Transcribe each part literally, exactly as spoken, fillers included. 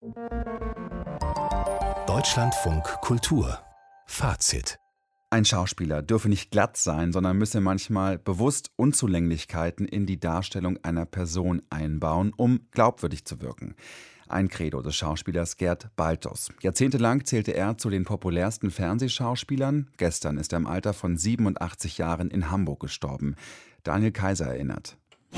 Deutschlandfunk Kultur Fazit. Ein Schauspieler dürfe nicht glatt sein, sondern müsse manchmal bewusst Unzulänglichkeiten in die Darstellung einer Person einbauen, um glaubwürdig zu wirken. Ein Credo des Schauspielers Gerd Baltus. Jahrzehntelang zählte er zu den populärsten Fernsehschauspielern. Gestern ist er im Alter von siebenundachtzig Jahren in Hamburg gestorben. Daniel Kaiser erinnert.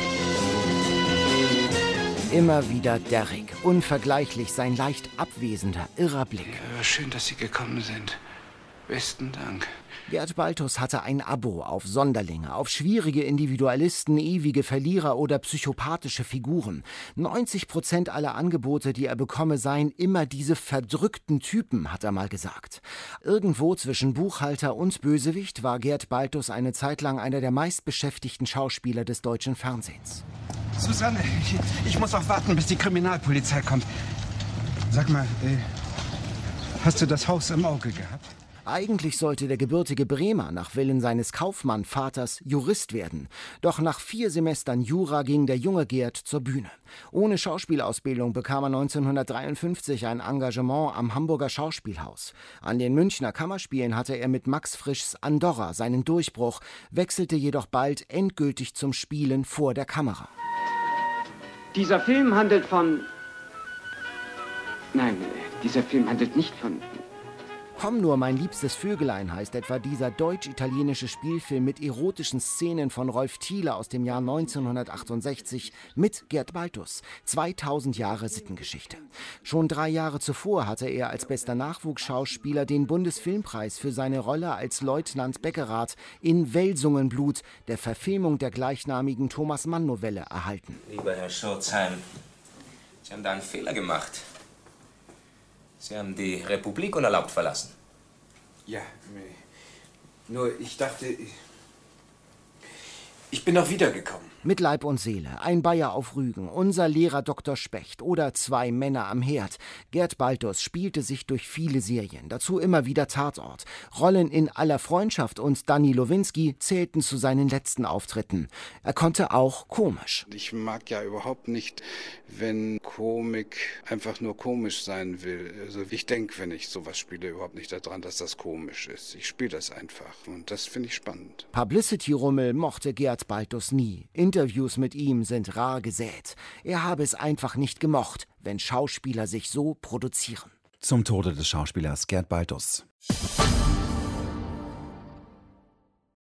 Immer wieder Derrick, unvergleichlich sein leicht abwesender, irrer Blick. Ja, schön, dass Sie gekommen sind. Besten Dank. Gerd Baltus hatte ein Abo auf Sonderlinge, auf schwierige Individualisten, ewige Verlierer oder psychopathische Figuren. neunzig Prozent aller Angebote, die er bekomme, seien immer diese verdrückten Typen, hat er mal gesagt. Irgendwo zwischen Buchhalter und Bösewicht war Gerd Baltus eine Zeit lang einer der meistbeschäftigten Schauspieler des deutschen Fernsehens. Susanne, ich, ich muss auch warten, bis die Kriminalpolizei kommt. Sag mal, äh, hast du das Haus im Auge gehabt? Eigentlich sollte der gebürtige Bremer nach Willen seines Kaufmann-Vaters Jurist werden. Doch nach vier Semestern Jura ging der junge Gerd zur Bühne. Ohne Schauspielausbildung bekam er neunzehnhundertdreiundfünfzig ein Engagement am Hamburger Schauspielhaus. An den Münchner Kammerspielen hatte er mit Max Frischs Andorra seinen Durchbruch, wechselte jedoch bald endgültig zum Spielen vor der Kamera. Dieser Film handelt von... Nein, dieser Film handelt nicht von... Komm nur, mein liebstes Vögelein heißt etwa dieser deutsch-italienische Spielfilm mit erotischen Szenen von Rolf Thiele aus dem Jahr neunzehnhundertachtundsechzig mit Gerd Baltus. zweitausend Jahre Sittengeschichte. Schon drei Jahre zuvor hatte er als bester Nachwuchsschauspieler den Bundesfilmpreis für seine Rolle als Leutnant Beckerath in Welsungenblut, der Verfilmung der gleichnamigen Thomas-Mann-Novelle, erhalten. Lieber Herr Schurzheim, Sie haben da einen Fehler gemacht. Sie haben die Republik unerlaubt verlassen. Ja, nur ich dachte, ich bin noch wiedergekommen. Mit Leib und Seele, ein Bayer auf Rügen, unser Lehrer Doktor Specht oder zwei Männer am Herd. Gerd Baltus spielte sich durch viele Serien, dazu immer wieder Tatort. Rollen in Aller Freundschaft und Danny Lowinski zählten zu seinen letzten Auftritten. Er konnte auch komisch. Ich mag ja überhaupt nicht, wenn Komik einfach nur komisch sein will. Also ich denke, wenn ich sowas spiele, überhaupt nicht daran, dass das komisch ist. Ich spiele das einfach und das finde ich spannend. Publicity-Rummel mochte Gerd Baltus nie. Interviews mit ihm sind rar gesät. Er habe es einfach nicht gemocht, wenn Schauspieler sich so produzieren. Zum Tode des Schauspielers Gerd Baltus.